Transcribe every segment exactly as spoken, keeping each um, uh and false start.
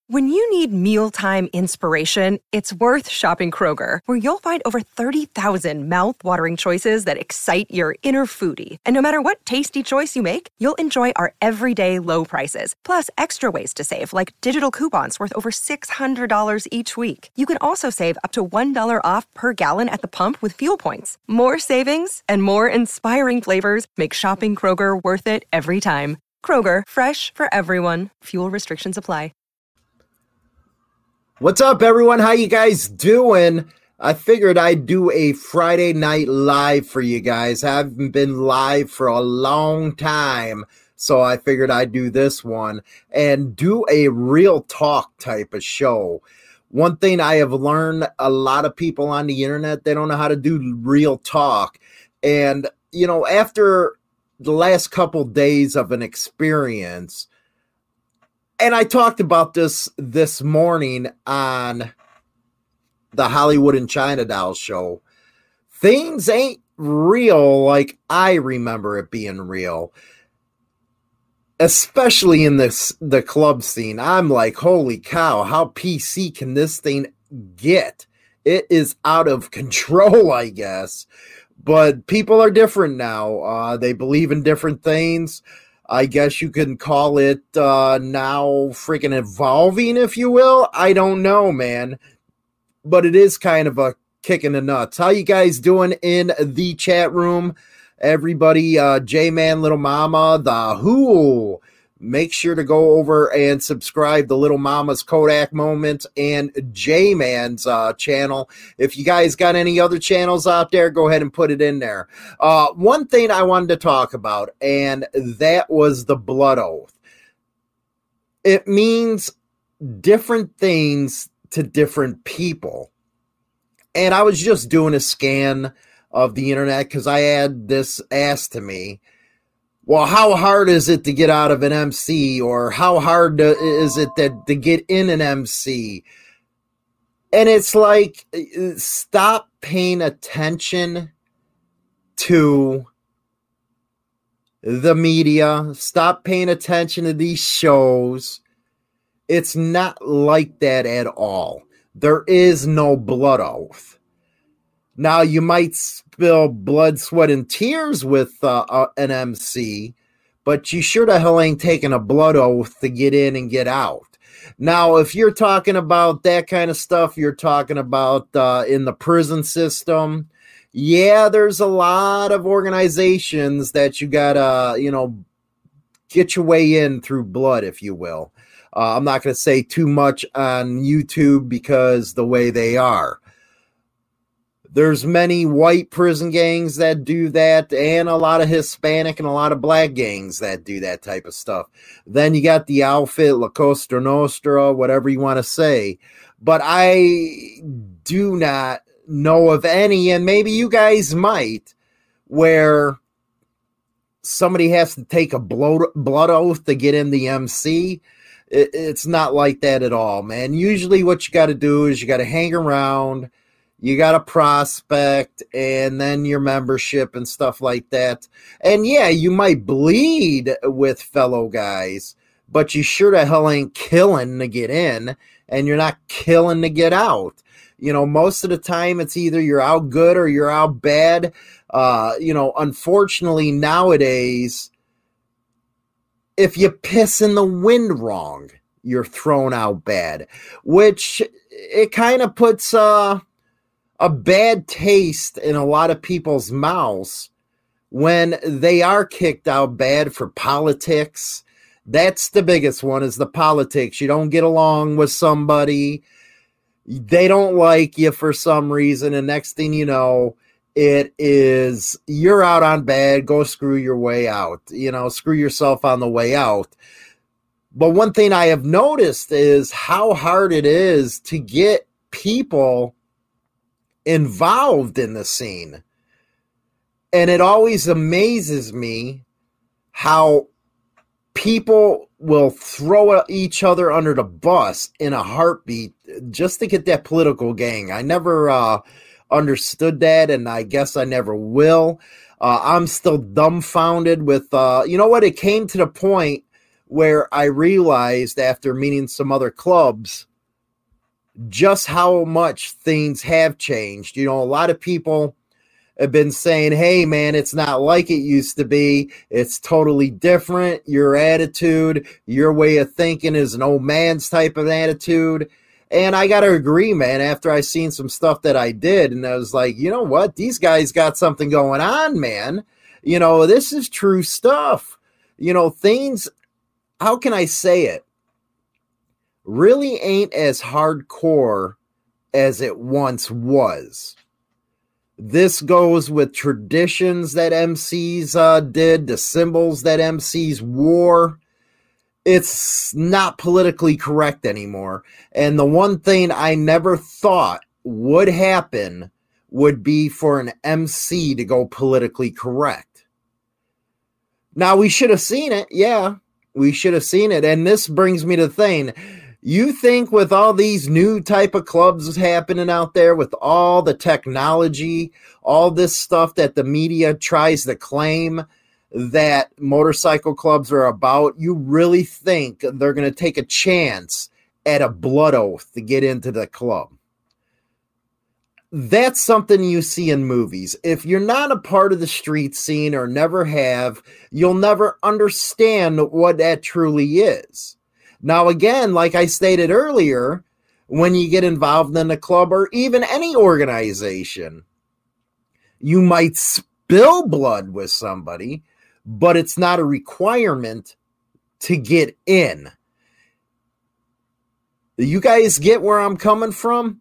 When you need mealtime inspiration, it's worth shopping Kroger, where you'll find over thirty thousand mouth-watering choices that excite your inner foodie. And no matter what tasty choice you make, you'll enjoy our everyday low prices, plus extra ways to save, like digital coupons worth over six hundred dollars each week. You can also save up to one dollar off per gallon at the pump with fuel points. More savings and more inspiring flavors make shopping Kroger worth it every time. Kroger, fresh for everyone. Fuel restrictions apply. What's up, everyone? How you guys doing? I figured I'd do a Friday night live for you guys. I haven't been live for a long time, so I figured I'd do this one and do a real talk type of show. One thing I have learned, a lot of people on the internet, they don't know how to do real talk. And, you know, after the last couple days of an experience, and I talked about this this morning on the Hollywood and China Doll show. Things ain't real like I remember it being real. Especially in this the club scene. I'm like, holy cow, how P C can this thing get? It is out of control, I guess. But people are different now. Uh, they believe in different things. I guess you can call it uh, now freaking evolving, if you will. I don't know, man. But it is kind of a kick in the nuts. How you guys doing in the chat room? Everybody, uh, J-Man, Little Mama, the Who. Make sure to go over and subscribe to Little Mama's Kodak Moments and J-Man's uh, channel. If you guys got any other channels out there, go ahead and put it in there. Uh, one thing I wanted to talk about, and that was the blood oath. It means different things to different people. And I was just doing a scan of the internet because I had this asked to me. Well, how hard is it to get out of an M C, or how hard to, is it that to get in an M C? And it's like, stop paying attention to the media. Stop paying attention to these shows. It's not like that at all. There is no blood oath. Now, you might spill blood, sweat, and tears with uh, uh, an M C, but you sure the hell ain't taking a blood oath to get in and get out. Now, if you're talking about that kind of stuff, you're talking about uh, in the prison system, yeah, there's a lot of organizations that you gotta, you know, get your way in through blood, if you will. Uh, I'm not going to say too much on YouTube because the way they are. There's many white prison gangs that do that, and a lot of Hispanic and a lot of black gangs that do that type of stuff. Then you got the outfit, La Costa Nostra, whatever you want to say. But I do not know of any, and maybe you guys might, where somebody has to take a blood, blood oath to get in the M C. It, it's not like that at all, man. Usually what you got to do is you got to hang around. You got a prospect, and then your membership and stuff like that. And yeah, you might bleed with fellow guys, but you sure the hell ain't killing to get in, and you're not killing to get out. You know, most of the time it's either you're out good or you're out bad. Uh, you know, unfortunately nowadays, if you piss in the wind wrong, you're thrown out bad, which it kind of puts... Uh, a bad taste in a lot of people's mouths when they are kicked out bad for politics. That's the biggest one, is the politics. You don't get along with somebody. They don't like you for some reason. And next thing you know, it is you're out on bad. Go screw your way out. You know, screw yourself on the way out. But one thing I have noticed is how hard it is to get people involved in the scene. And it always amazes me how people will throw each other under the bus in a heartbeat just to get that political gang. I never uh, understood that, and I guess I never will. Uh, I'm still dumbfounded with, uh, you know what, it came to the point where I realized after meeting some other clubs just how much things have changed. You know, a lot of people have been saying, hey, man, it's not like it used to be. It's totally different. Your attitude, your way of thinking is an old man's type of attitude. And I got to agree, man, after I seen some stuff that I did, and I was like, you know what? These guys got something going on, man. You know, this is true stuff. You know, things, how can I say it? Really ain't as hardcore as it once was. This goes with traditions that M Cs uh, did, the symbols that M Cs wore. It's not politically correct anymore. And the one thing I never thought would happen would be for an M C to go politically correct. Now, we should have seen it. Yeah, we should have seen it. And this brings me to the thing. You think with all these new type of clubs happening out there, with all the technology, all this stuff that the media tries to claim that motorcycle clubs are about, you really think they're going to take a chance at a blood oath to get into the club? That's something you see in movies. If you're not a part of the street scene or never have, you'll never understand what that truly is. Now, again, like I stated earlier, when you get involved in a club or even any organization, you might spill blood with somebody, but it's not a requirement to get in. You guys get where I'm coming from?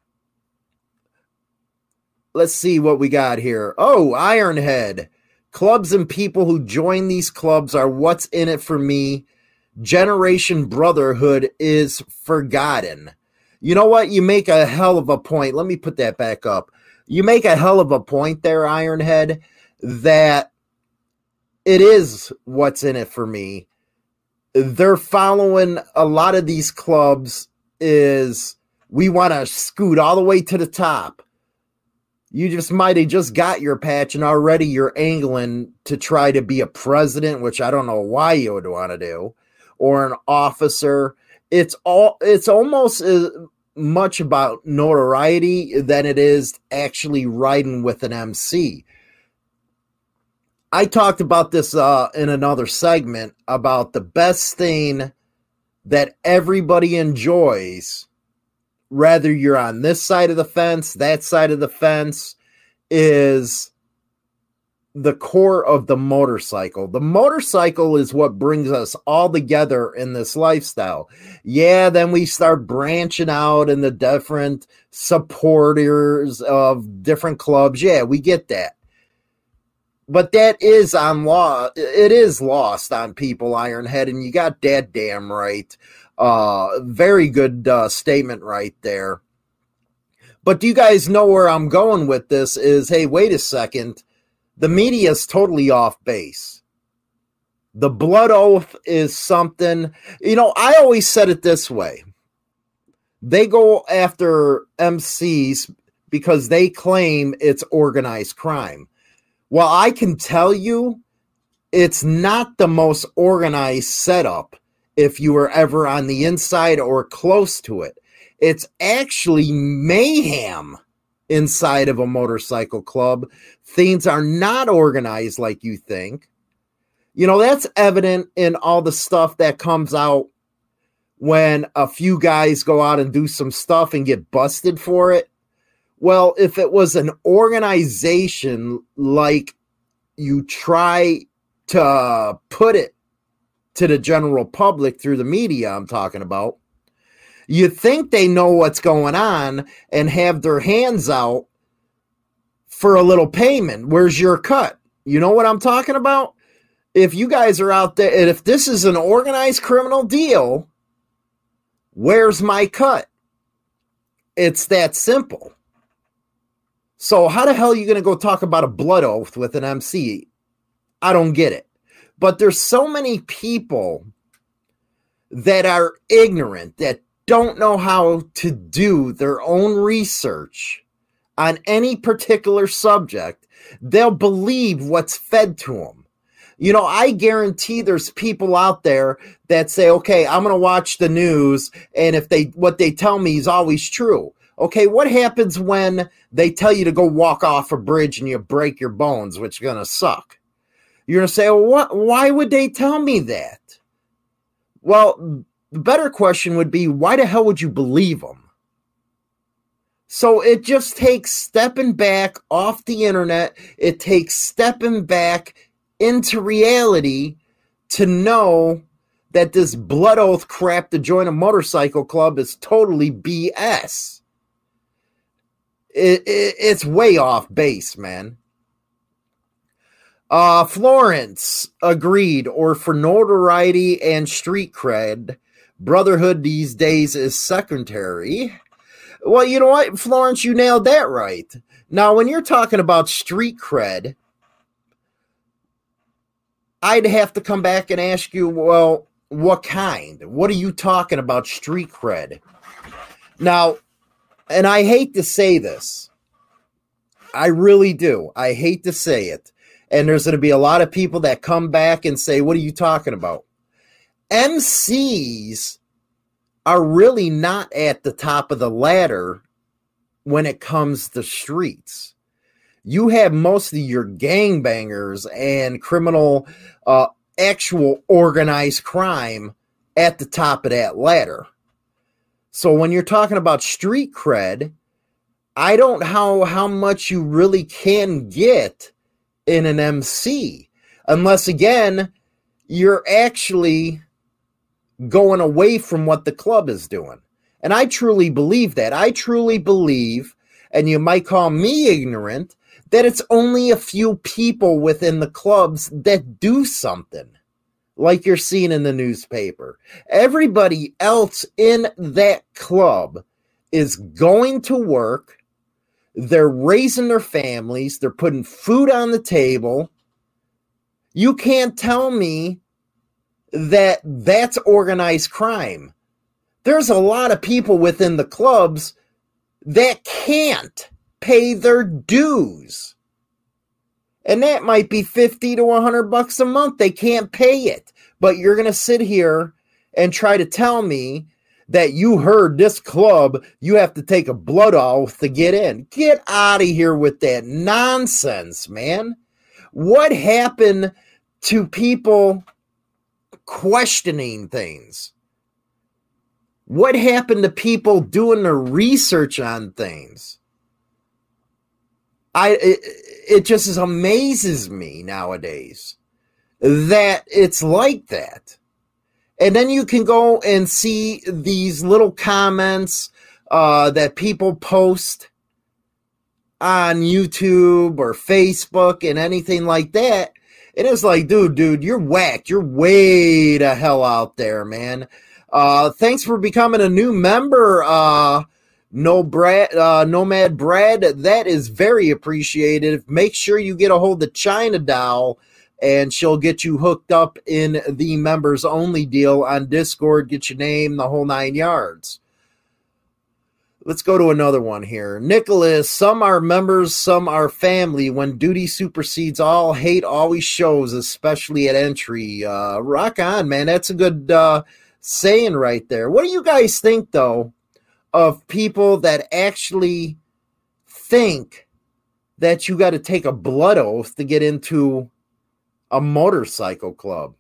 Let's see what we got here. Oh, Ironhead. Clubs and people who join these clubs are what's in it for me. Generation brotherhood is forgotten. You know what? You make a hell of a point. Let me put that back up. You make a hell of a point there, Ironhead, that it is what's in it for me. They're following a lot of these clubs is we want to scoot all the way to the top. You just might have just got your patch and already you're angling to try to be a president, which I don't know why you would want to do, or an officer. It's all, it's almost as much about notoriety than it is actually riding with an M C. I talked about this uh, in another segment about the best thing that everybody enjoys, whether you're on this side of the fence, that side of the fence, is the core of the motorcycle. The motorcycle is what brings us all together in this lifestyle. Yeah, then we start branching out in the different supporters of different clubs. Yeah, we get that. But that is on law. It is lost on people, Ironhead, and you got that damn right. Uh, very good uh, statement right there. But do you guys know where I'm going with this is, hey, wait a second. The media is totally off base. The blood oath is something, you know, I always said it this way. They go after M Cs because they claim it's organized crime. Well, I can tell you it's not the most organized setup if you were ever on the inside or close to it. It's actually mayhem inside of a motorcycle club. Things are not organized like you think. You know, that's evident in all the stuff that comes out when a few guys go out and do some stuff and get busted for it. Well, if it was an organization like you try to put it to the general public through the media I'm talking about, you think they know what's going on and have their hands out for a little payment. Where's your cut? You know what I'm talking about? If you guys are out there, and if this is an organized criminal deal, where's my cut? It's that simple. So how the hell are you going to go talk about a blood oath with an M C? I don't get it. But there's so many people that are ignorant, that don't know how to do their own research on any particular subject. They'll believe what's fed to them. You know, I guarantee there's people out there that say, okay, I'm going to watch the news, and if they what they tell me is always true. Okay, what happens when they tell you to go walk off a bridge and you break your bones, which is going to suck? You're going to say, well, what, why would they tell me that? Well, the better question would be, why the hell would you believe them? So it just takes stepping back off the internet. It takes stepping back into reality to know that this blood oath crap to join a motorcycle club is totally B S. It, it, it's way off base, man. Uh, Florence agreed, or for notoriety and street cred, brotherhood these days is secondary. Well, you know what, Florence, you nailed that right. Now, when you're talking about street cred, I'd have to come back and ask you, well, what kind? What are you talking about street cred? Now, and I hate to say this. I really do. I hate to say it. And there's going to be a lot of people that come back and say, what are you talking about? M Cs are really not at the top of the ladder when it comes to streets. You have most of your gangbangers and criminal, uh, actual organized crime at the top of that ladder. So when you're talking about street cred, I don't know how, how much you really can get in an M C, unless, again, you're actually going away from what the club is doing. And I truly believe that. I truly believe, and you might call me ignorant, that it's only a few people within the clubs that do something like you're seeing in the newspaper. Everybody else in that club is going to work. They're raising their families. They're putting food on the table. You can't tell me that that's organized crime. There's a lot of people within the clubs that can't pay their dues. And that might be fifty to one hundred bucks a month. They can't pay it. But you're going to sit here and try to tell me that you heard this club, you have to take a blood oath to get in. Get out of here with that nonsense, man. What happened to people questioning things? What happened to people doing their research on things? I it, it just amazes me nowadays that it's like that. And then you can go and see these little comments uh, that people post on YouTube or Facebook and anything like that. And it's like, dude, dude, you're whacked. You're way the hell out there, man. Uh, thanks for becoming a new member, uh, no Brad, uh, Nomad Brad. That is very appreciated. Make sure you get a hold of China Doll, and she'll get you hooked up in the members only deal on Discord. Get your name, the whole nine yards. Let's go to another one here. Nicholas, some are members, some are family. When duty supersedes all, hate always shows, especially at entry. Uh, rock on, man. That's a good uh, saying right there. What do you guys think, though, of people that actually think that you got to take a blood oath to get into a motorcycle club?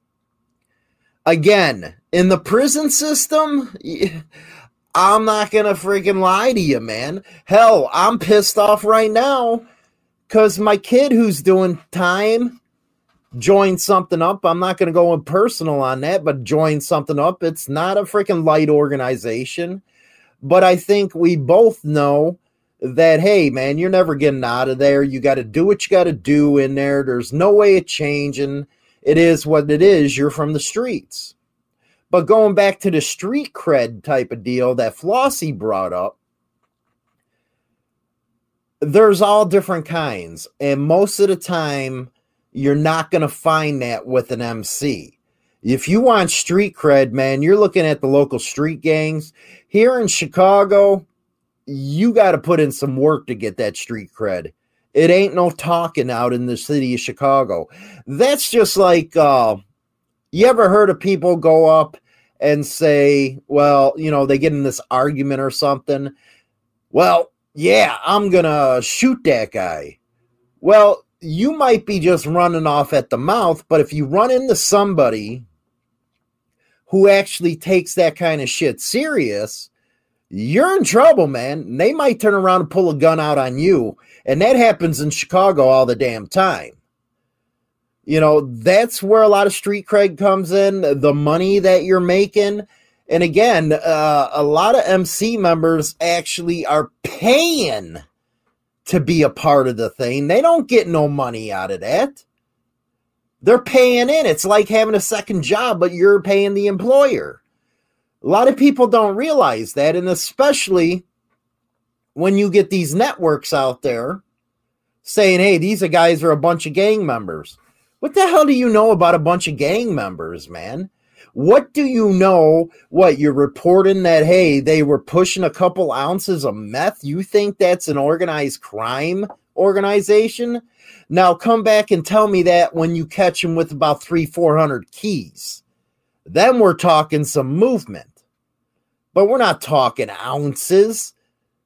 Again, in the prison system, I'm not going to freaking lie to you, man. Hell, I'm pissed off right now because my kid who's doing time joined something up. I'm not going to go in personal on that, but joined something up. It's not a freaking light organization. But I think we both know that, hey, man, you're never getting out of there. You got to do what you got to do in there. There's no way of changing. It is what it is. You're from the streets. But going back to the street cred type of deal that Flossie brought up, there's all different kinds. And most of the time, you're not going to find that with an M C. If you want street cred, man, you're looking at the local street gangs. Here in Chicago, you got to put in some work to get that street cred. It ain't no talking out in the city of Chicago. That's just like, uh, you ever heard of people go up and say, well, you know, they get in this argument or something. Well, yeah, I'm going to shoot that guy. Well, you might be just running off at the mouth, but if you run into somebody who actually takes that kind of shit serious, you're in trouble, man. They might turn around and pull a gun out on you. And that happens in Chicago all the damn time. You know, that's where a lot of street cred comes in, the money that you're making. And again, uh, a lot of M C members actually are paying to be a part of the thing. They don't get no money out of that. They're paying in. It's like having a second job, but you're paying the employer. A lot of people don't realize that, and especially when you get these networks out there saying, hey, these are guys are a bunch of gang members. What the hell do you know about a bunch of gang members, man? What do you know? What, you're reporting that, hey, they were pushing a couple ounces of meth? You think that's an organized crime organization? Now come back and tell me that when you catch them with about three, four hundred keys. Then we're talking some movement. But we're not talking ounces.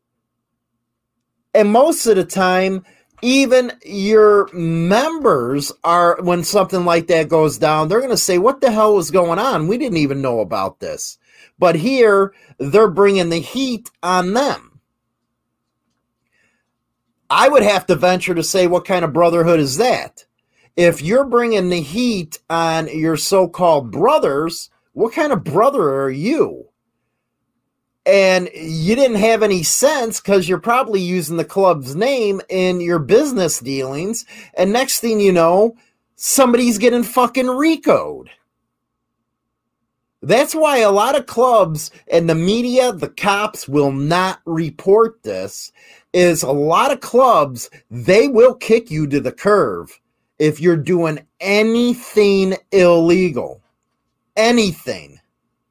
And most of the time, even your members are, when something like that goes down, they're going to say, what the hell was going on? We didn't even know about this. But here, they're bringing the heat on them. I would have to venture to say, what kind of brotherhood is that? If you're bringing the heat on your so-called brothers, what kind of brother are you? And you didn't have any sense because you're probably using the club's name in your business dealings. And next thing you know, somebody's getting fucking RICO'd. That's why a lot of clubs and the media, the cops will not report this, is a lot of clubs, they will kick you to the curb if you're doing anything illegal. Anything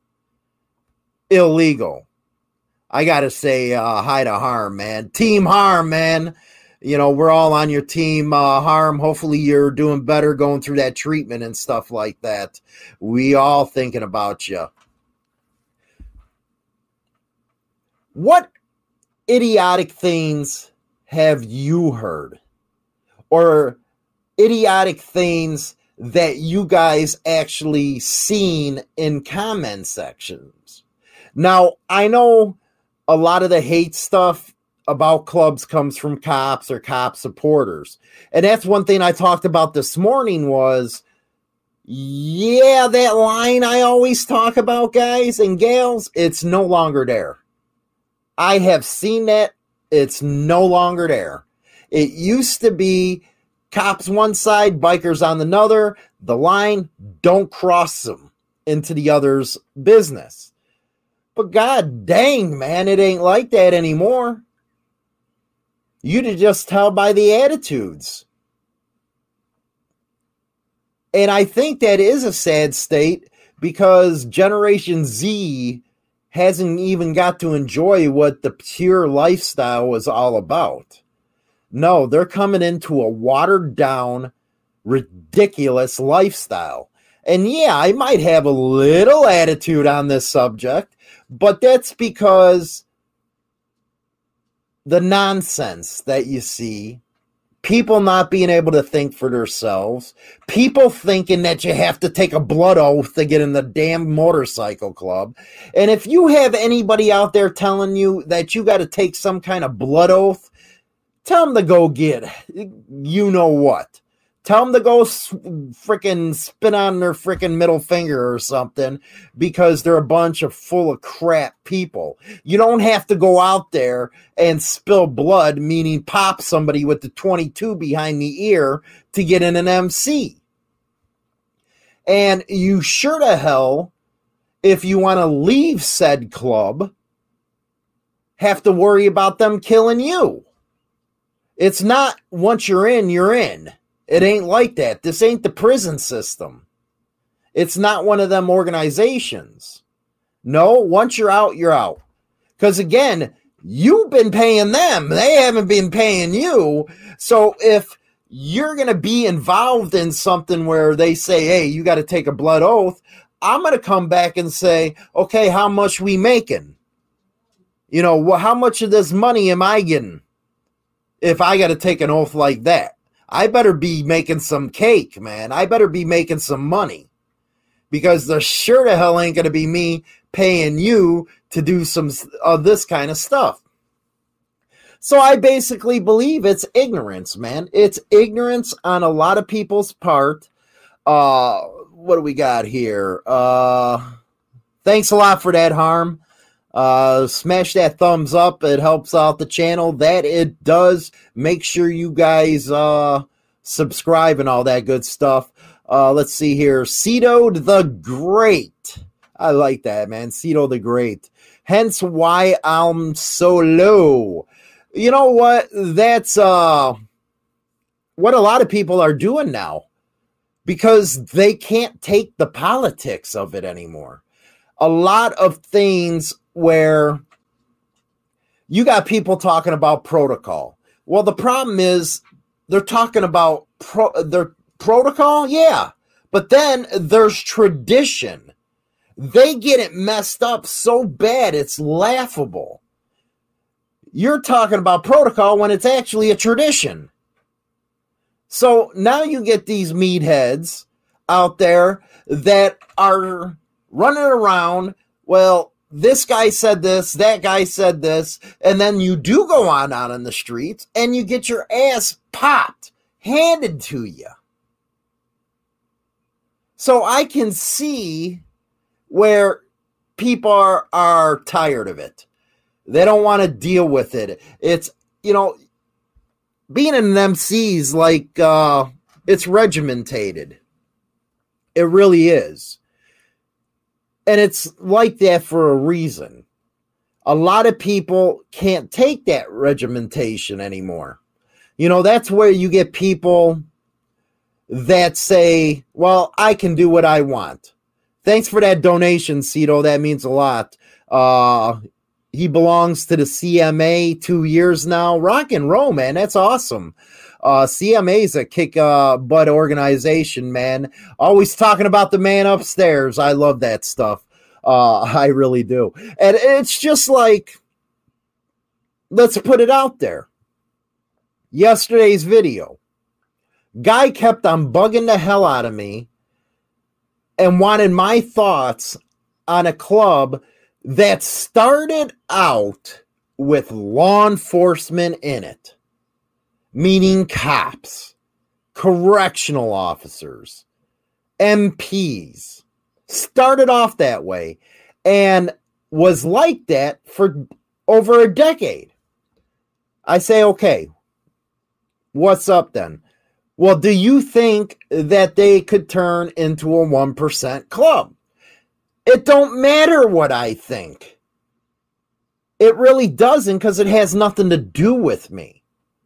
illegal. I got to say uh, hi to Harm, man. Team Harm, man. You know, we're all on your team, uh, Harm. Hopefully you're doing better going through that treatment and stuff like that. We all thinking about you. What idiotic things have you heard? Or idiotic things that you guys actually seen in comment sections? Now, I know a lot of the hate stuff about clubs comes from cops or cop supporters. And that's one thing I talked about this morning was, yeah, that line I always talk about, guys and gals, it's no longer there. I have seen that. It's no longer there. It used to be cops one side, bikers on another. The line, don't cross them into the other's business. But god dang, man, it ain't like that anymore. You to just tell by the attitudes. And I think that is a sad state because Generation Z hasn't even got to enjoy what the pure lifestyle was all about. No, they're coming into a watered down, ridiculous lifestyle. And yeah, I might have a little attitude on this subject, but that's because the nonsense that you see, people not being able to think for themselves, people thinking that you have to take a blood oath to get in the damn motorcycle club. And if you have anybody out there telling you that you got to take some kind of blood oath, tell them to go get you know what. Tell them to go freaking spin on their freaking middle finger or something because they're a bunch of full of crap people. You don't have to go out there and spill blood, meaning pop somebody with the twenty-two behind the ear to get in an M C. And you sure to hell, if you want to leave said club, have to worry about them killing you. It's not once you're in, you're in. It ain't like that. This ain't the prison system. It's not one of them organizations. No, once you're out, you're out. Because again, You've been paying them. They haven't been paying you. So if you're going to be involved in something where they say, hey, you got to take a blood oath, I'm going to come back and say, okay, how much we making? You know, well, how much of this money am I getting if I got to take an oath like that? I better be making some cake, man. I better be making some money, because the sure to hell ain't going to be me paying you to do some of this kind of stuff. So I basically believe it's ignorance, man. It's ignorance on a lot of people's part. Uh, what do we got here? Uh, thanks a lot for that, Harm. Uh, smash that thumbs up. It helps out the channel. That it does. Make sure you guys uh, subscribe and all that good stuff. Uh, let's see here. Cito the Great. I like that, man. Cito the Great. Hence why I'm so low. You know what? That's uh, what a lot of people are doing now, because they can't take the politics of it anymore. A lot of things where you got people talking about protocol. Well, the problem is they're talking about pro, their protocol, yeah, but then there's tradition. They get it messed up so bad it's laughable. You're talking about protocol when it's actually a tradition. So now you get these meatheads out there that are running around, well, this guy said this, that guy said this, and then you do go on out on the streets and you get your ass popped, handed to you. So I can see where people are, are tired of it. They don't want to deal with it. It's, you know, being an M C is like, uh, it's regimentated. It really is. And it's like that for a reason. A lot of people can't take that regimentation anymore. You know, that's where you get people that say, well, I can do what I want. Thanks for that donation, Cito. That means a lot. Uh, he belongs to the C M A two years now. Rock and roll, man. That's awesome. Uh, C M A is a kick uh, butt organization, man. Always talking about the man upstairs. I love that stuff. Uh, I really do. And it's just like, let's put it out there. Yesterday's video. Guy kept on bugging the hell out of me and wanted my thoughts on a club that started out with law enforcement in it. Meaning cops, correctional officers, M Ps, started off that way and was like that for over a decade. I say, okay, what's up then? Well, do you think that they could turn into a one percent club? It don't matter what I think. It really doesn't, because it has nothing to do with me.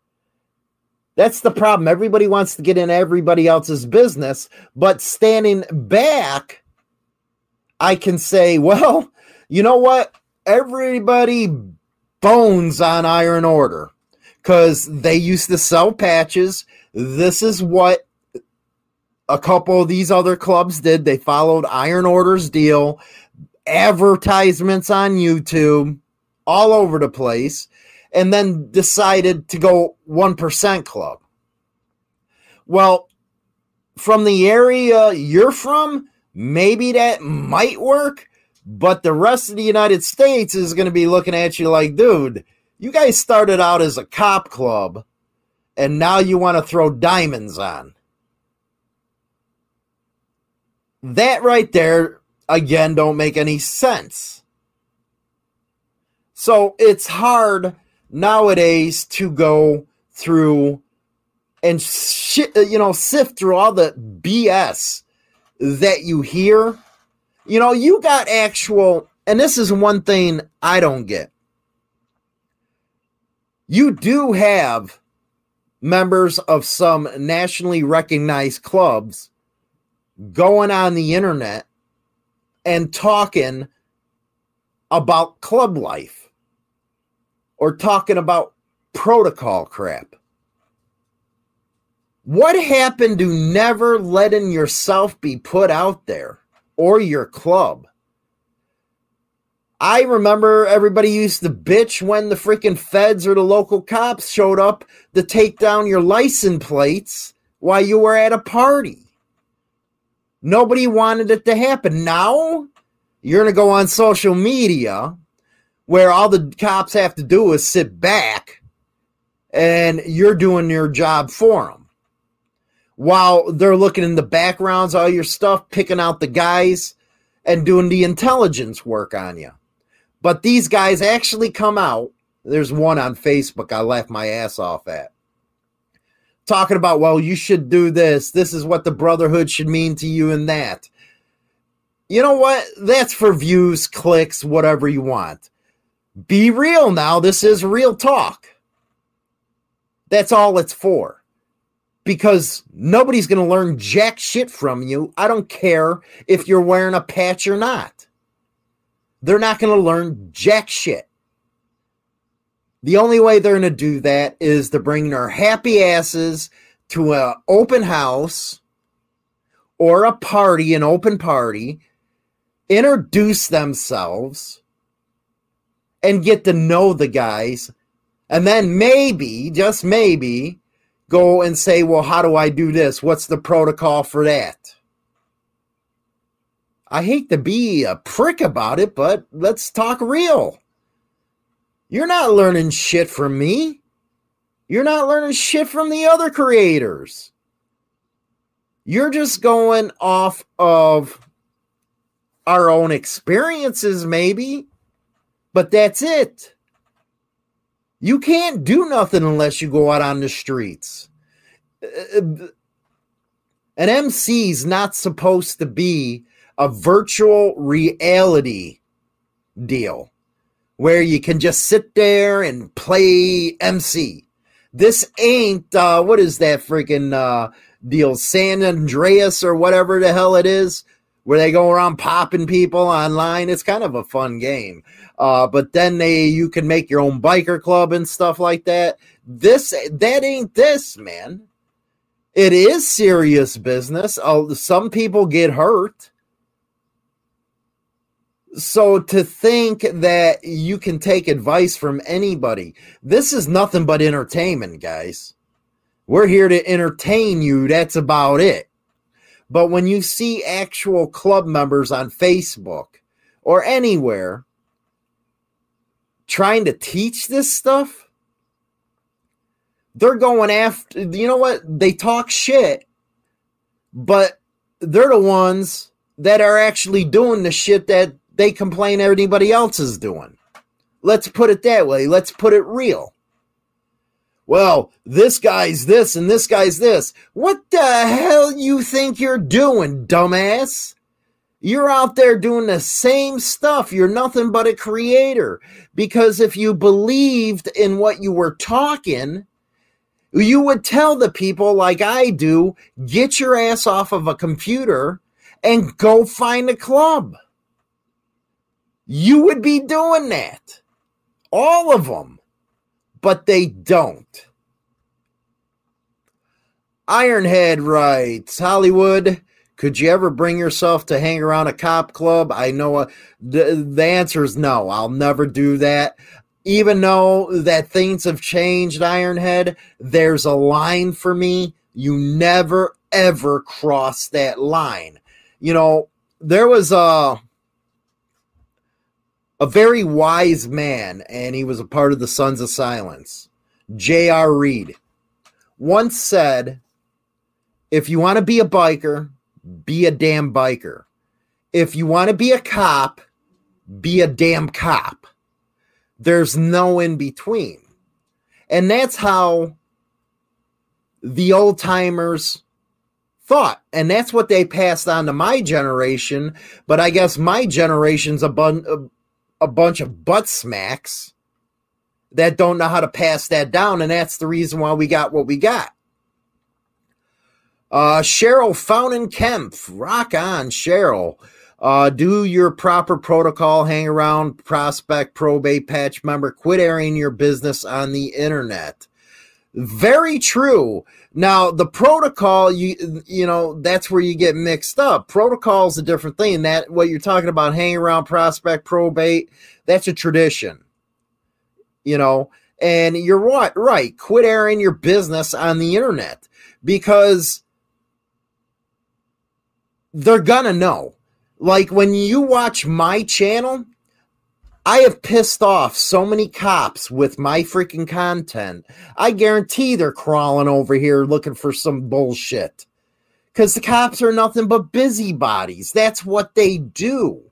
That's the problem. Everybody wants to get in everybody else's business, but standing back, I can say, well, you know what? Everybody bones on Iron Order because they used to sell patches. This is what a couple of these other clubs did. They followed Iron Order's deal, advertisements on YouTube, all over the place, and then decided to go one percent club. Well, from the area you're from, maybe that might work, but the rest of the United States is going to be looking at you like, dude, you guys started out as a cop club, and now you want to throw diamonds on. That right there, again, don't make any sense. So it's hard nowadays to go through and shit, you know, sift through all the B S that you hear. You know, you got actual, and this is one thing I don't get. You do have members of some nationally recognized clubs going on the internet and talking about club life or talking about protocol crap. What happened to never letting yourself be put out there or your club? I remember everybody used to bitch when the freaking feds or the local cops showed up to take down your license plates while you were at a party. Nobody wanted it to happen. Now, you're going to go on social media where all the cops have to do is sit back and you're doing your job for them. While they're looking in the backgrounds, all your stuff, picking out the guys and doing the intelligence work on you. But these guys actually come out. There's one on Facebook I laughed my ass off at. Talking about, well, you should do this. This is what the brotherhood should mean to you and that. You know what? That's for views, clicks, whatever you want. Be real now. This is real talk. That's all it's for. Because nobody's going to learn jack shit from you. I don't care if you're wearing a patch or not. They're not going to learn jack shit. The only way they're going to do that is to bring their happy asses to an open house or a party, an open party, introduce themselves, and get to know the guys, and then maybe, just maybe, go and say, well, how do I do this? What's the protocol for that? I hate to be a prick about it, but let's talk real. You're not learning shit from me. You're not learning shit from the other creators. You're just going off of our own experiences, maybe, but that's it. You can't do nothing unless you go out on the streets. An M C's not supposed to be a virtual reality deal where you can just sit there and play M C. This ain't, uh, what is that freaking uh, deal, San Andreas or whatever the hell it is, where they go around popping people online. It's kind of a fun game. Uh, but then they you can make your own biker club and stuff like that. This that ain't this, man. It is serious business. Uh, some people get hurt. So to think that you can take advice from anybody, this is nothing but entertainment, guys. We're here to entertain you. That's about it. But when you see actual club members on Facebook or anywhere trying to teach this stuff, they're going after, you know what? They talk shit, but they're the ones that are actually doing the shit that they complain everybody else is doing. Let's put it that way. Let's put it real. Well, this guy's this and this guy's this. What the hell you think you're doing, dumbass? You're out there doing the same stuff. You're nothing but a creator. Because if you believed in what you were talking, you would tell the people like I do, get your ass off of a computer and go find a club. You would be doing that. All of them. But they don't. Ironhead writes, Hollywood, could you ever bring yourself to hang around a cop club? I know uh, the, the answer is no. I'll never do that. Even though that things have changed, Ironhead, there's a line for me. You never, ever cross that line. You know, there was a... A very wise man, and he was a part of the Sons of Silence, J R Reed, once said, if you want to be a biker, be a damn biker. If you want to be a cop, be a damn cop. There's no in between. And that's how the old timers thought. And that's what they passed on to my generation. But I guess my generation's a bunch of a bunch of butt smacks that don't know how to pass that down, and that's the reason why we got what we got. Uh, Cheryl Fountain Kemp, rock on, Cheryl. Uh, do your proper protocol, hang around, prospect, probate, patch member, quit airing your business on the internet. Very true. Now, the protocol, you you know, that's where you get mixed up. Protocol is a different thing. That what you're talking about, hang around, prospect, probate, that's a tradition. You know, and you're what right. Quit airing your business on the internet because they're gonna know. Like when you watch my channel, I have pissed off so many cops with my freaking content. I guarantee they're crawling over here looking for some bullshit. Because the cops are nothing but busybodies. That's what they do.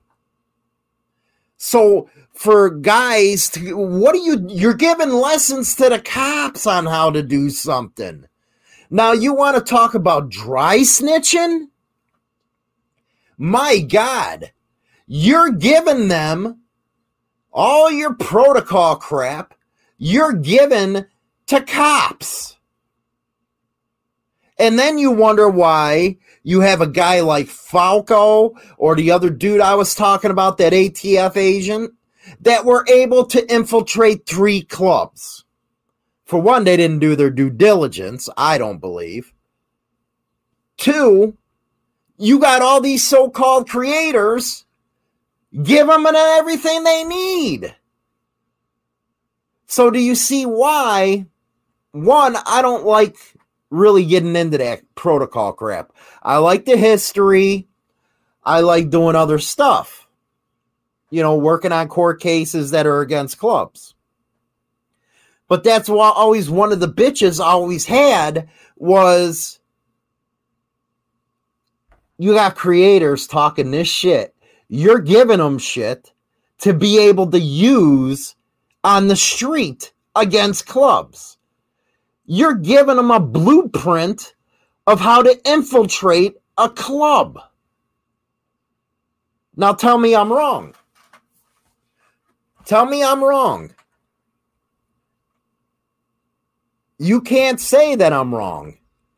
So for guys to, what are you, you're giving lessons to the cops on how to do something. Now you want to talk about dry snitching? My God, you're giving them all your protocol crap, you're giving to cops. And then you wonder why you have a guy like Falco or the other dude I was talking about, that A T F agent, that were able to infiltrate three clubs. For one, they didn't do their due diligence, I don't believe. Two, you got all these so-called creators. Give them everything they need. So do you see why? One, I don't like really getting into that protocol crap. I like the history. I like doing other stuff. You know, working on court cases that are against clubs. But that's why always one of the bitches I always had was you got creators talking this shit. You're giving them shit to be able to use on the street against clubs. You're giving them a blueprint of how to infiltrate a club. Now tell me I'm wrong. Tell me I'm wrong. You can't say that I'm wrong.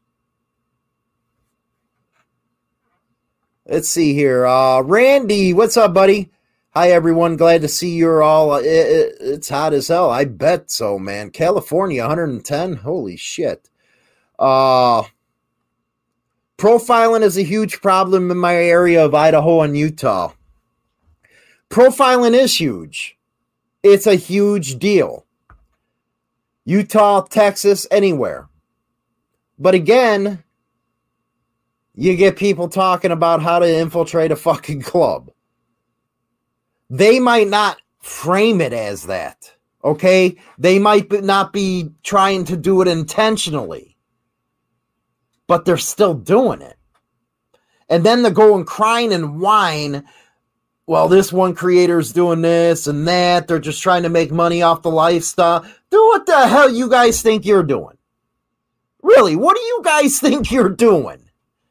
Let's see here. Uh, Randy, what's up, buddy? Hi, everyone. Glad to see you're all. It, it, it's hot as hell. I bet so, man. California, one hundred ten. Holy shit. Uh, profiling is a huge problem in my area of Idaho and Utah. Profiling is huge. It's a huge deal. Utah, Texas, anywhere. But again, you get people talking about how to infiltrate a fucking club. They might not frame it as that, okay? They might not be trying to do it intentionally, but they're still doing it. And then they're going crying and whine, well, this one creator's doing this and that. They're just trying to make money off the lifestyle. Do what the hell you guys think you're doing? Really, what do you guys think you're doing?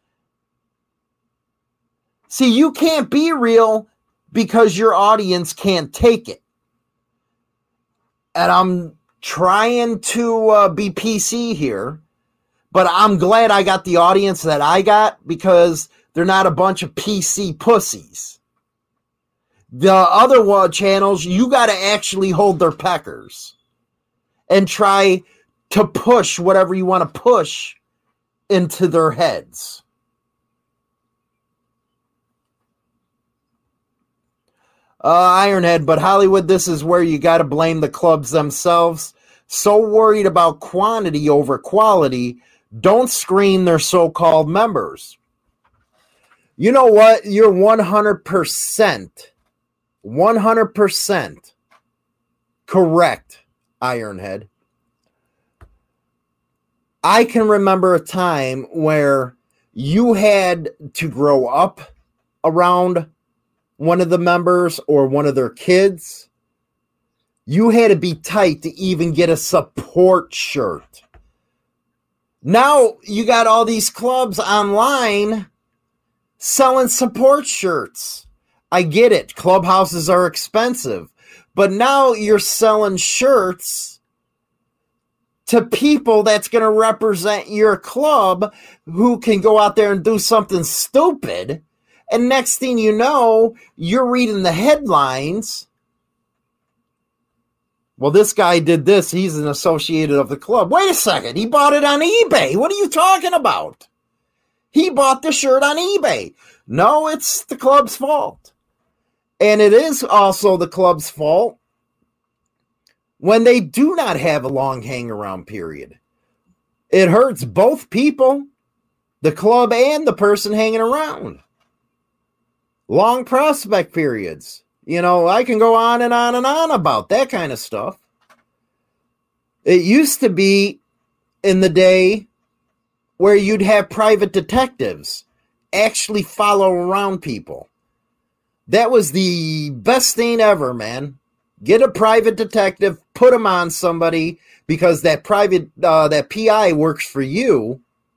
See, you can't be real because your audience can't take it. And I'm trying to uh, be P C here, but I'm glad I got the audience that I got because they're not a bunch of P C pussies. The other one channels, you got to actually hold their peckers and try to push whatever you want to push into their heads. Uh, Ironhead, but Hollywood, this is where you got to blame the clubs themselves. So worried about quantity over quality, don't screen their so-called members. You know what? You're one hundred percent, one hundred percent correct, Ironhead. I can remember a time where you had to grow up around one of the members or one of their kids. You had to be tight to even get a support shirt. Now you got all these clubs online selling support shirts. I get it. Clubhouses are expensive. But now you're selling shirts to people that's going to represent your club who can go out there and do something stupid And next thing you know, you're reading the headlines. Well, this guy did this. He's an associate of the club. Wait a second. He bought it on eBay. What are you talking about? He bought the shirt on eBay. No, it's the club's fault. And it is also the club's fault when they do not have a long hang-around period. It hurts both people, the club and the person hanging around. Long prospect periods. You know, I can go on and on and on about that kind of stuff. It used to be in the day where you'd have private detectives actually follow around people. That was the best thing ever, man. Get a private detective, put him on somebody, because that private, uh, that P I works for you.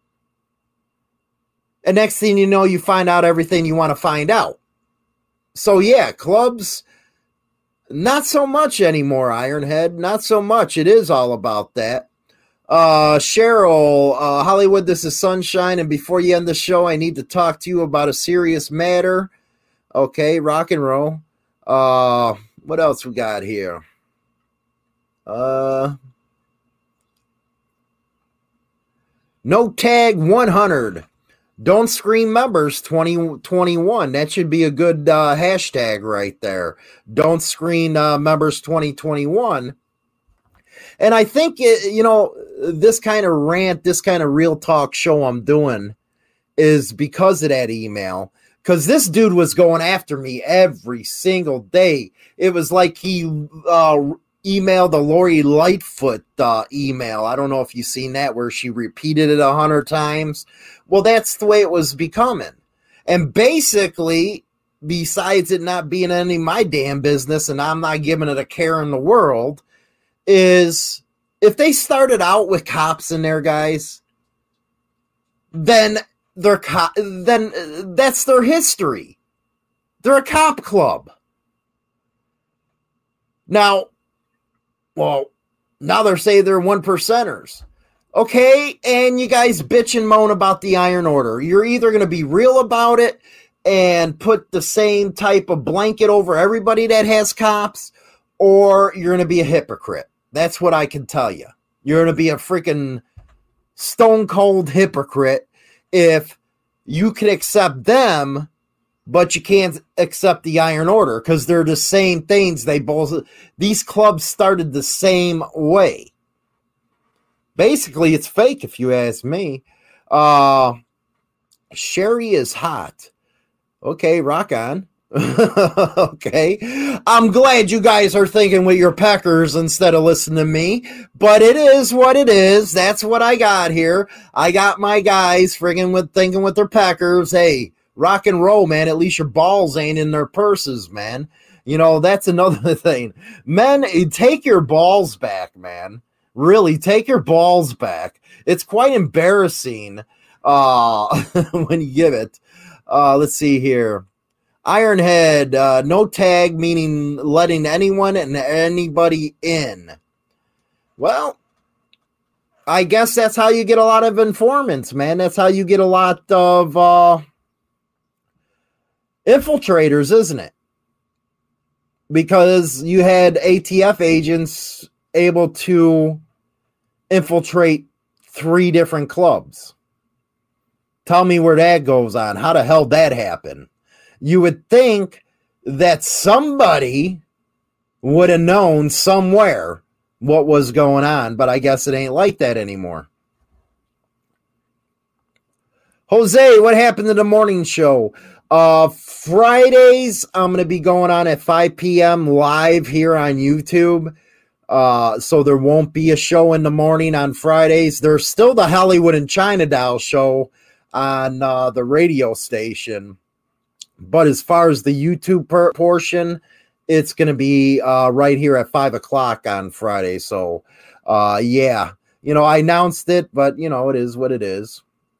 And next thing you know, you find out everything you want to find out. So yeah, clubs, not so much anymore, Ironhead. Not so much. It is all about that. Uh, Cheryl, uh, Hollywood, this is Sunshine. And before you end the show, I need to talk to you about a serious matter. Okay, rock and roll. Uh, what else we got here? Uh, no tag one hundred. Don't scream members twenty twenty-one. That should be a good uh, hashtag right there. Don't screen uh, members twenty twenty-one. And I think, it, you know, this kind of rant, this kind of real talk show I'm doing is because of that email. Because this dude was going after me every single day. It was like he uh, emailed the Lori Lightfoot uh, email. I don't know if you've seen that, where she repeated it a hundred times. Well, that's the way it was becoming. And basically, besides it not being any of my damn business and I'm not giving it a care in the world, is if they started out with cops in there, guys, then they're co- then that's their history. They're a cop club. Now, well, now they're saying they're one percenters. Okay, and you guys bitch and moan about the Iron Order. You're either going to be real about it and put the same type of blanket over everybody that has cops, or you're going to be a hypocrite. That's what I can tell you. You're going to be a freaking stone cold hypocrite if you can accept them, but you can't accept the Iron Order, because they're the same things. They both, these clubs started the same way. Basically, it's fake, if you ask me. Uh, Sherry is hot. Okay, rock on. Okay. I'm glad you guys are thinking with your peckers instead of listening to me. But it is what it is. That's what I got here. I got my guys friggin' with thinking with their peckers. Hey, rock and roll, man. At least your balls ain't in their purses, man. You know, that's another thing. Men, take your balls back, man. Really, take your balls back. It's quite embarrassing uh, when you give it. Uh, let's see here. Ironhead, uh, no tag, meaning letting anyone and anybody in. Well, I guess that's how you get a lot of informants, man. That's how you get a lot of uh, infiltrators, isn't it? Because you had A T F agents able to infiltrate three different clubs. Tell me where that goes on. How the hell that happen? You would think that somebody would have known somewhere what was going on, but I guess it ain't like that anymore. Jose, what happened to the morning show? Uh, Fridays, I'm going to be going on at five p.m. live here on YouTube. Uh, so there won't be a show in the morning on Fridays. There's still the Hollywood and China Doll show on uh, the radio station. But as far as the YouTube per- portion, it's going to be uh, right here at five o'clock on Friday. So, uh, yeah, you know, I announced it, but, you know, it is what it is.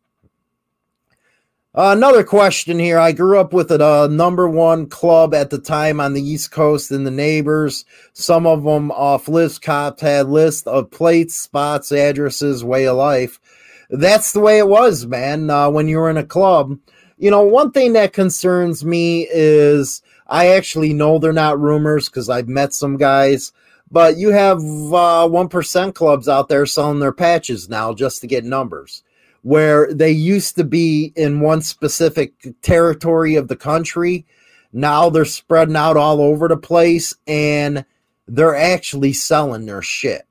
Uh, another question here. I grew up with a uh, number one club at the time on the East Coast in the neighbors. Some of them off list cops had lists of plates, spots, addresses, way of life. That's the way it was, man, uh, when you were in a club. You know, one thing that concerns me is I actually know they're not rumors because I've met some guys, but you have uh, one percent clubs out there selling their patches now just to get numbers, where they used to be in one specific territory of the country. Now they're spreading out all over the place, and they're actually selling their shit.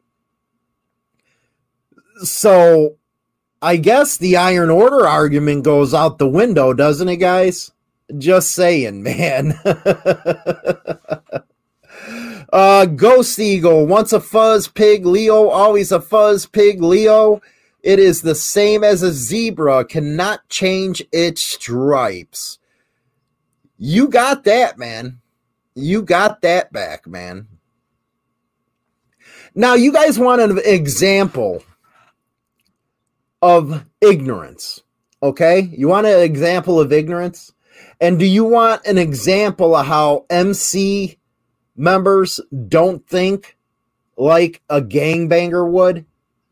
So I guess the Iron Order argument goes out the window, doesn't it, guys? Just saying, man. uh, Ghost Eagle, once a fuzz pig Leo, always a fuzz pig Leo. It is the same as a zebra, cannot change its stripes. You got that, man. You got that back, man. Now, you guys want an example of ignorance, okay? You want an example of ignorance? And do you want an example of how M C members don't think like a gangbanger would?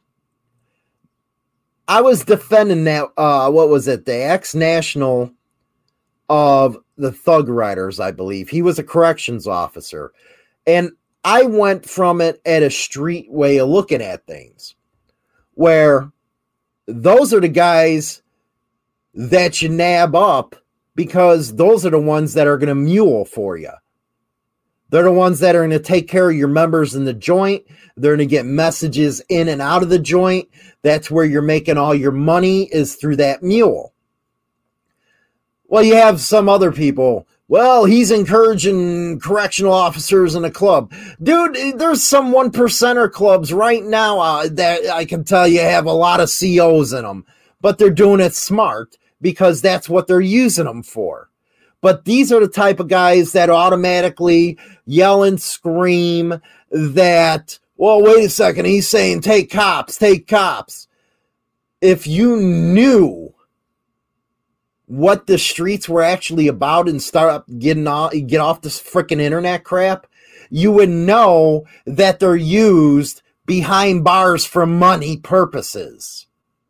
I was defending that, uh, what was it, the ex-national of the Thug Riders, I believe. He was a corrections officer. And I went from it at a street way of looking at things, where those are the guys that you nab up because those are the ones that are going to mule for you. They're the ones that are going to take care of your members in the joint. They're going to get messages in and out of the joint. That's where you're making all your money, is through that mule. Well, you have some other people. Well, he's encouraging correctional officers in a club. Dude, there's some one percenter clubs right now uh, that I can tell you have a lot of C Os in them. But they're doing it smart because that's what they're using them for. But these are the type of guys that automatically yell and scream that, well, wait a second, he's saying take cops, take cops. If you knew what the streets were actually about and start getting off, get off this freaking internet crap, you would know that they're used behind bars for money purposes.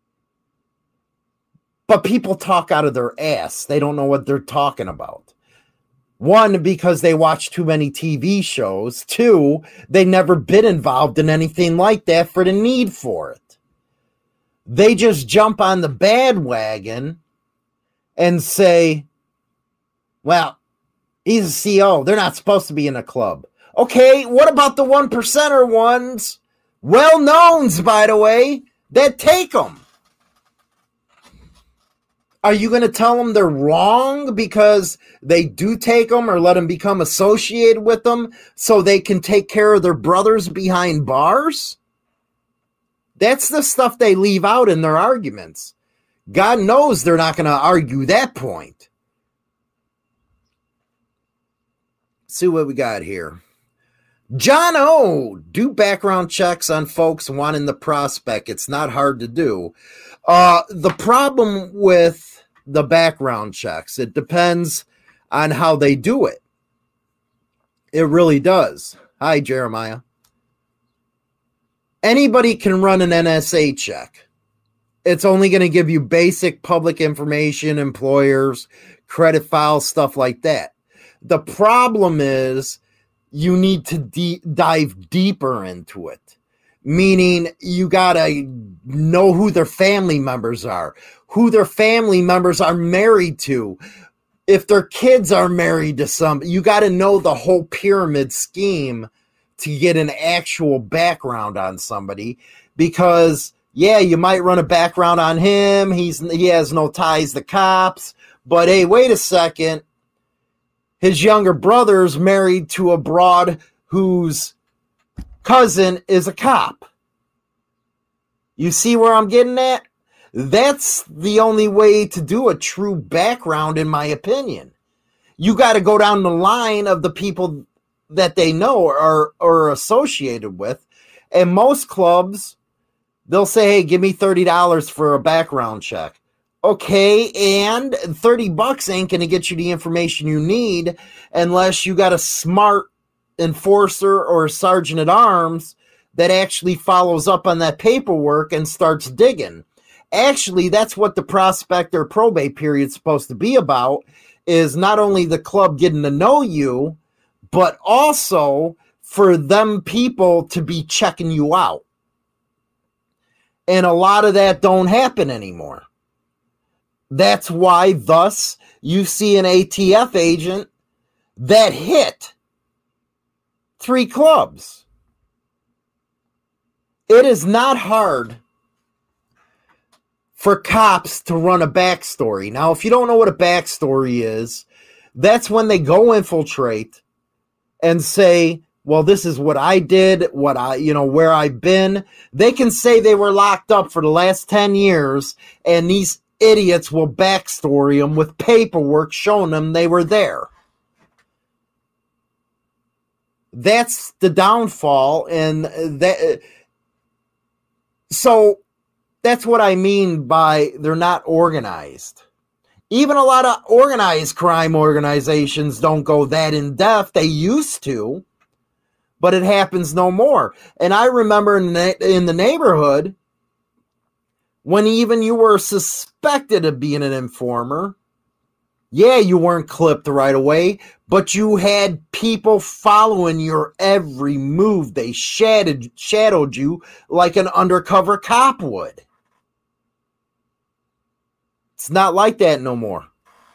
But people talk out of their ass. They don't know what they're talking about. One, because they watch too many T V shows. Two, they never been involved in anything like that for the need for it. They just jump on the bandwagon and say, well, he's a C O. They're not supposed to be in a club. Okay, what about the one percenter ones? Well-knowns, by the way, that take them. Are you going to tell them they're wrong because they do take them, or let them become associated with them so they can take care of their brothers behind bars? That's the stuff they leave out in their arguments. God knows they're not going to argue that point. Let's see what we got here. John O, do background checks on folks wanting the prospect. It's not hard to do. Uh, the problem with the background checks, it depends on how they do it. It really does. Hi, Jeremiah. Anybody can run an N S A check. It's only going to give you basic public information, employers, credit files, stuff like that. The problem is you need to de- dive deeper into it. Meaning you got to know who their family members are, who their family members are married to. If their kids are married to some, you got to know the whole pyramid scheme to get an actual background on somebody. Because, yeah, you might run a background on him. He's he has no ties to cops. But, hey, wait a second. His younger brother's married to a broad whose cousin is a cop. You see where I'm getting at? That's the only way to do a true background, in my opinion. You got to go down the line of the people that they know or are associated with. And most clubs, they'll say, hey, give me thirty dollars for a background check. Okay, and thirty bucks ain't going to get you the information you need unless you got a smart enforcer or a sergeant at arms that actually follows up on that paperwork and starts digging. Actually, that's what the prospect or probate period is supposed to be about, is not only the club getting to know you, but also for them people to be checking you out. And a lot of that don't happen anymore. That's why, thus, you see an A T F agent that hit three clubs. It is not hard for cops to run a backstory. Now, if you don't know what a backstory is, that's when they go infiltrate and say, well, this is what I did, what I, you know, where I've been. They can say they were locked up for the last ten years, and these idiots will backstory them with paperwork showing them they were there. That's the downfall, and that. So that's what I mean by they're not organized. Even a lot of organized crime organizations don't go that in depth. They used to, but it happens no more. And I remember in the, in the neighborhood, when even you were suspected of being an informer, yeah, you weren't clipped right away, but you had people following your every move. They shadowed, shadowed you like an undercover cop would. It's not like that no more.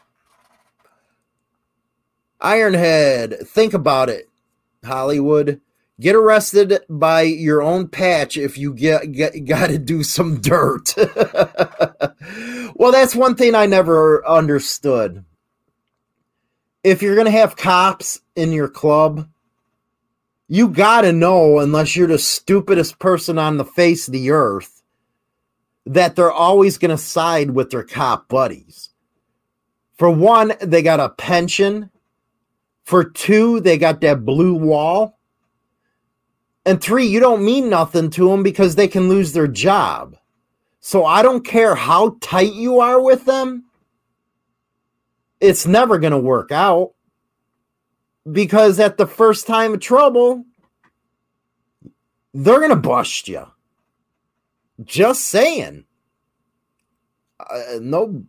Ironhead, think about it, Hollywood. Get arrested by your own patch if you get, get got to do some dirt. Well, that's one thing I never understood. If you're going to have cops in your club, you got to know, unless you're the stupidest person on the face of the earth, that they're always going to side with their cop buddies. For one, they got a pension. For two, they got that blue wall. And three, you don't mean nothing to them because they can lose their job. So I don't care how tight you are with them. It's never going to work out. Because at the first time of trouble, they're going to bust you. Just saying. Uh, no.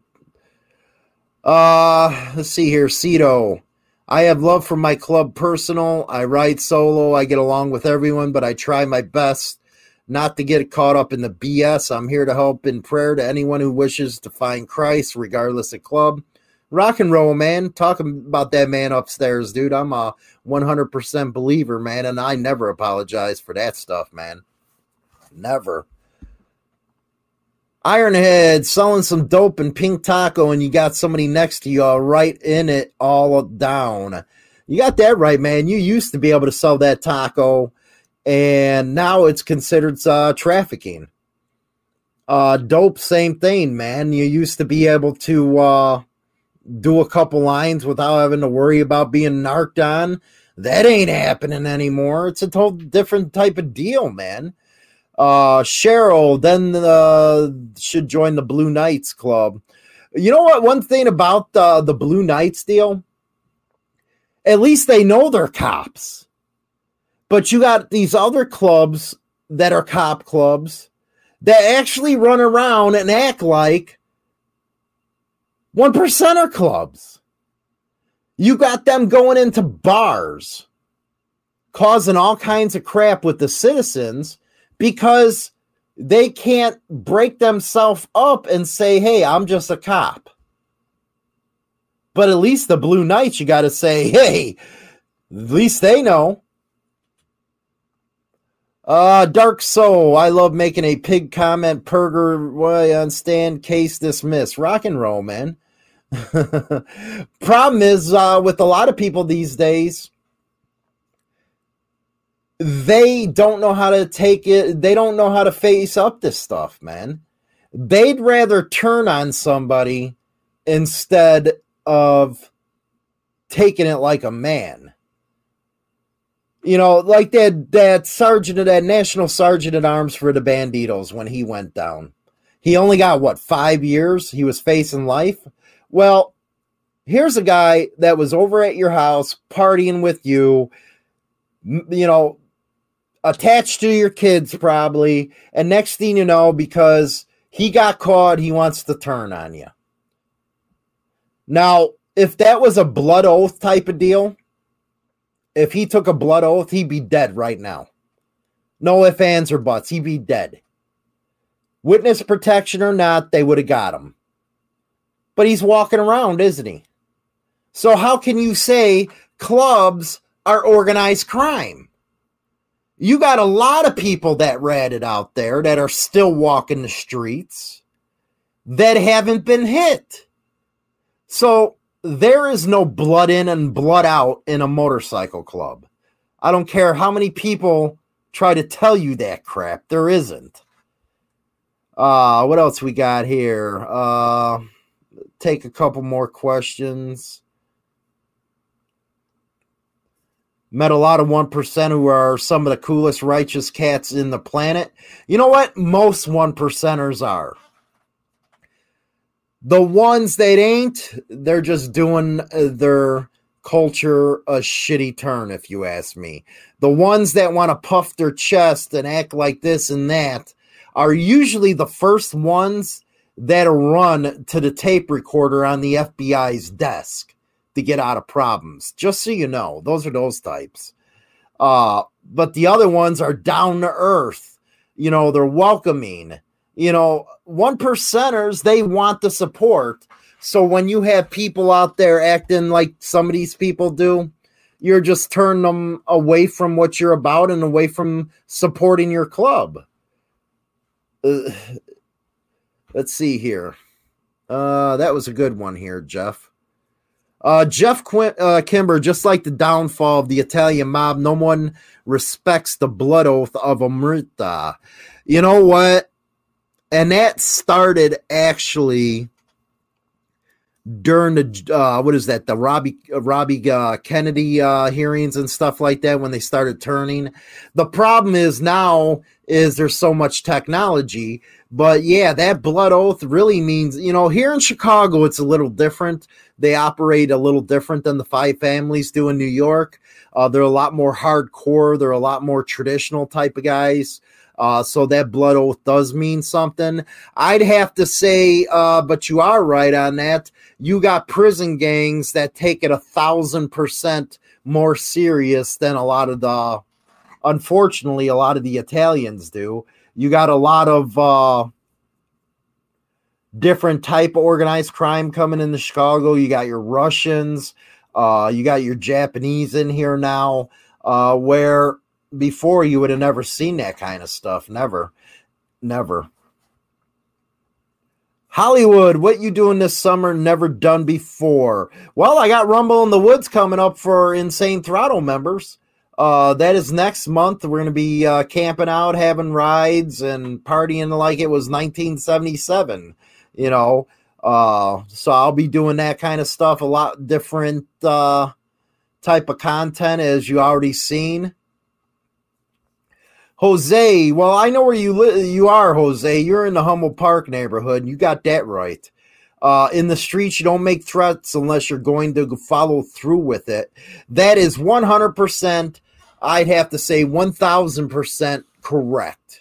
Uh, let's see here. Cito. I have love for my club personal. I ride solo. I get along with everyone, but I try my best not to get caught up in the B S. I'm here to help in prayer to anyone who wishes to find Christ, regardless of club. Rock and roll, man. Talking about that man upstairs, dude. I'm a one hundred percent believer, man, and I never apologize for that stuff, man. Never. Ironhead, selling some dope and pink taco, and you got somebody next to you all right in it all down. You got that right, man. You used to be able to sell that taco, and now it's considered uh, trafficking. Uh, dope, same thing, man. You used to be able to uh, do a couple lines without having to worry about being narked on. That ain't happening anymore. It's a total different type of deal, man. Uh, Cheryl then uh, should join the Blue Knights Club. You know what? One thing about uh, the Blue Knights deal, at least they know they're cops. But you got these other clubs that are cop clubs that actually run around and act like one percenter clubs. You got them going into bars, causing all kinds of crap with the citizens, because they can't break themselves up and say, hey, I'm just a cop. But at least the Blue Knights, you got to say, hey, at least they know. Uh, Dark Soul, I love making a pig comment. Perger, way on stand, case dismissed. Rock and roll, man. Problem is, uh, with a lot of people these days, they don't know how to take it. They don't know how to face up this stuff, man. They'd rather turn on somebody instead of taking it like a man. You know, like that, that sergeant, that national sergeant at arms for the Banditos when he went down. He only got, what, five years? He was facing life? Well, here's a guy that was over at your house partying with you, you know, attached to your kids probably, and next thing you know, because He got caught. He wants to turn on you. Now, if that was a blood oath type of deal, if he took a blood oath, he'd be dead right now. No ifs, ands, or buts. He'd be dead. Witness protection or not, they would have got him. But he's walking around, isn't he? So how can you say clubs are organized crime? You got a lot of people that ratted out there that are still walking the streets that haven't been hit. So there is no blood in and blood out in a motorcycle club. I don't care how many people try to tell you that crap. There isn't. Uh, what else we got here? Uh, take a couple more questions. Met a lot of one percent who are some of the coolest righteous cats in the planet. You know what? Most one percenters are. The ones that ain't, they're just doing their culture a shitty turn, if you ask me. The ones that want to puff their chest and act like this and that are usually the first ones that run to the tape recorder on the F B I's desk to get out of problems. Just so you know, those are those types. Uh, but the other ones are down to earth. You know, they're welcoming. You know, one percenters, they want the support. So when you have people out there acting like some of these people do, you're just turning them away from what you're about and away from supporting your club. Uh, let's see here. Uh, that was a good one here, Jeff. Uh, Jeff Quint, uh, Kimber, just like the downfall of the Italian mob, no one respects the blood oath of Omerta. You know what? And that started actually during the, uh, what is that, the Robbie, uh, Robbie uh, Kennedy uh, hearings and stuff like that when they started turning. The problem is now is there's so much technology. But yeah, that blood oath really means, you know, here in Chicago, it's a little different. They operate a little different than the five families do in New York. Uh, they're a lot more hardcore. They're a lot more traditional type of guys. Uh, so that blood oath does mean something. I'd have to say, uh, but you are right on that. You got prison gangs that take it a thousand percent more serious than a lot of the, unfortunately, a lot of the Italians do. You got a lot of uh, different type of organized crime coming into Chicago. You got your Russians. Uh, you got your Japanese in here now, uh, where before you would have never seen that kind of stuff. Never. Never. Hollywood, what you doing this summer? Never done before. Well, I got Rumble in the Woods coming up for Insane Throttle members. Uh, that is next month. We're going to be uh, camping out, having rides, and partying like it was nineteen seventy-seven, you know. Uh, so I'll be doing that kind of stuff, a lot different uh, type of content, as you already seen. Jose, well, I know where you li- you are, Jose. You're in the Humboldt Park neighborhood, and you got that right. Uh, in the streets, you don't make threats unless you're going to follow through with it. That is one hundred percent, I'd have to say one thousand percent correct.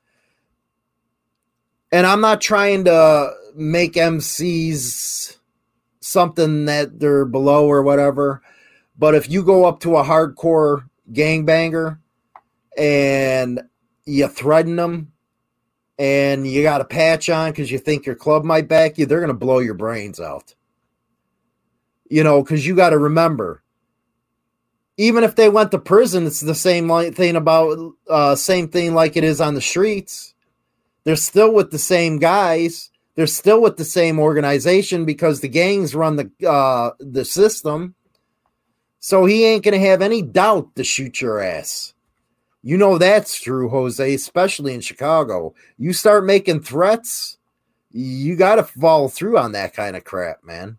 And I'm not trying to make M Cs something that they're below or whatever, but if you go up to a hardcore gangbanger and you threaten them, and you got a patch on because you think your club might back you, they're going to blow your brains out. You know, because you got to remember, even if they went to prison, it's the same thing about, uh, same thing like it is on the streets. They're still with the same guys. They're still with the same organization because the gangs run the uh, the system. So he ain't going to have any doubt to shoot your ass. You know that's true, Jose, especially in Chicago. You start making threats, you got to follow through on that kind of crap, man.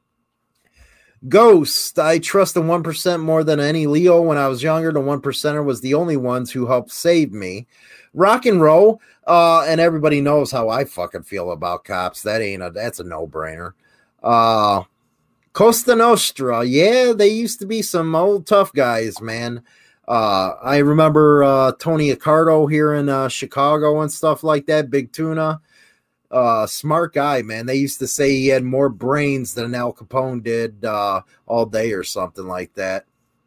Ghost, I trust the one percent more than any Leo. When I was younger, the one percenter was the only ones who helped save me. Rock and roll, uh, and everybody knows how I fucking feel about cops. That ain't a, that's a no-brainer. Uh, Costa Nostra, yeah, they used to be some old tough guys, man. Uh, I remember uh, Tony Accardo here in uh, Chicago and stuff like that, Big Tuna. Uh, smart guy, man. They used to say he had more brains than Al Capone did uh, all day or something like that.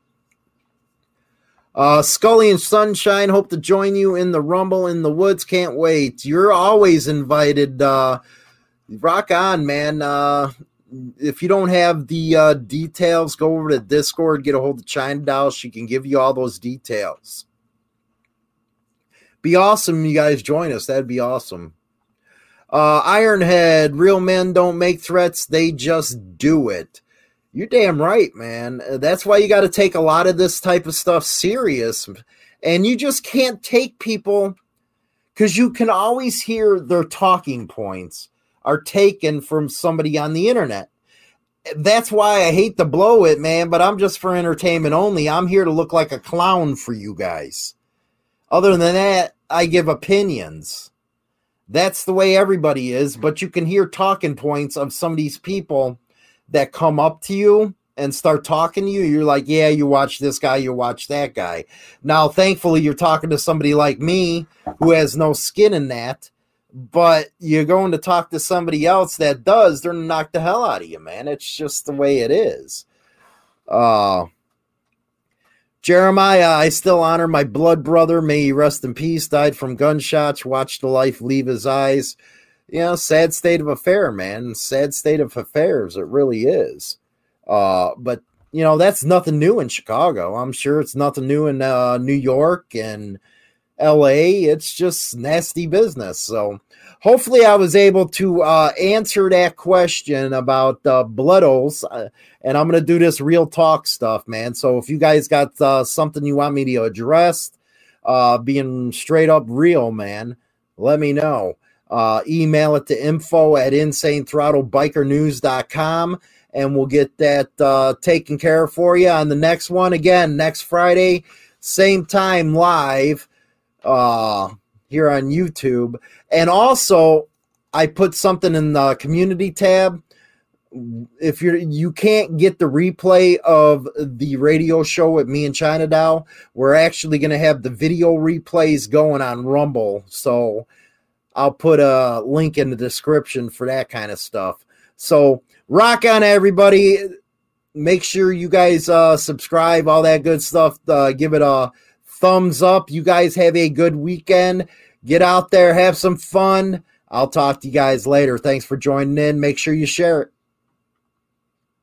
Uh, Scully and Sunshine, hope to join you in the Rumble in the Woods. Can't wait. You're always invited. Uh, rock on, man. Uh, if you don't have the uh, details, go over to Discord, get a hold of China Doll. She can give you all those details. Be awesome, you guys join us. That'd be awesome. Uh, Ironhead, real men don't make threats, they just do it. You're damn right, man. That's why you got to take a lot of this type of stuff serious. And you just can't take people, because you can always hear their talking points are taken from somebody on the internet. That's why I hate to blow it, man, but I'm just for entertainment only. I'm here to look like a clown for you guys. Other than that, I give opinions. That's the way everybody is, but you can hear talking points of some of these people that come up to you and start talking to you. You're like, yeah, you watch this guy, you watch that guy. Now, thankfully, you're talking to somebody like me who has no skin in that, but you're going to talk to somebody else that does, they're going to knock the hell out of you, man. It's just the way it is. Uh, Jeremiah, I still honor my blood brother. May he rest in peace. Died from gunshots. Watched the life leave his eyes. You know, sad state of affair, man. Sad state of affairs. It really is. Uh, but, you know, that's nothing new in Chicago. I'm sure it's nothing new in uh, New York and L A. It's just nasty business. So hopefully I was able to uh, answer that question about uh, blood oaths. Uh, and I'm going to do this real talk stuff, man. So if you guys got uh, something you want me to address, uh, being straight up real, man, let me know. Uh, email it to info at insane throttle biker news dot com, and we'll get that uh, taken care of for you on the next one. Again, next Friday, same time live uh, here on YouTube. And also, I put something in the community tab. If you're you can't get the replay of the radio show with me and China Doll, we're actually going to have the video replays going on Rumble. So I'll put a link in the description for that kind of stuff. So rock on, everybody. Make sure you guys uh, subscribe, all that good stuff. Uh, give it a thumbs up. You guys have a good weekend. Get out there, have some fun. I'll talk to you guys later. Thanks for joining in. Make sure you share it.